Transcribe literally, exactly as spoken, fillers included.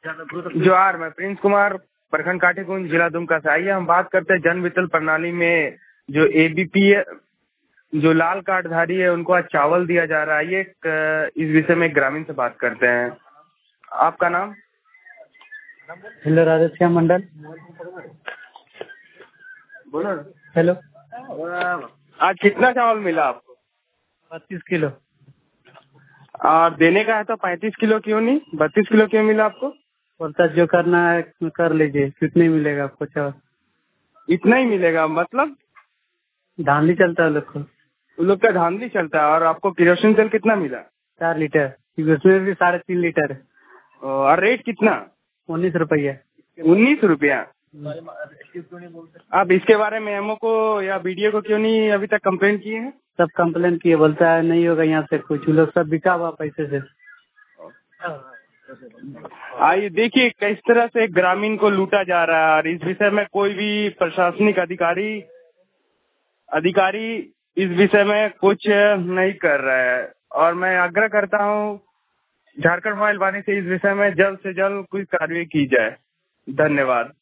जोहार, मैं प्रिंस कुमार, प्रखंड काठीकुंज, जिला दुमका से। आइए हम बात करते हैं जन वितरण प्रणाली में जो एबीपी जो लाल कार्डधारी है उनको आज चावल दिया जा रहा है। आइए इस विषय में ग्रामीण से बात करते हैं। आपका नाम? हेलो, राधेश्याम मंडल। बोलो। हेलो। आज कितना चावल मिला आपको? बत्तीस किलो। और देने का है तो पैंतीस किलो क्यों नहीं, बत्तीस किलो क्यों मिला आपको? बोलता जो करना है कर लीजिए। कितने मिलेगा आपको चावल? इतना ही मिलेगा? मतलब धांधली चलता है लोग को। उन लोग का धांधली चलता है। और आपको केरोसिन तेल कितना मिला? चार लीटर। उसमें भी साढ़े तीन लीटर है। और रेट कितना? उन्नीस रुपया। उन्नीस रुपया। आप इसके बारे में एमओ को या बीडीओ को क्यों नहीं अभी तक कंप्लेन किए हैं? सब कंप्लेन किए, बोलता है नहीं होगा यहाँ से कुछ। लोग सब बिका हुआ पैसे से। आइए देखिए किस तरह से ग्रामीण को लूटा जा रहा है। और इस विषय में कोई भी प्रशासनिक अधिकारी अधिकारी इस विषय में कुछ नहीं कर रहा है। और मैं आग्रह करता हूँ झारखंड मोबाइल वाणी से इस विषय में जल्द से जल्द कोई कार्रवाई की जाए। धन्यवाद।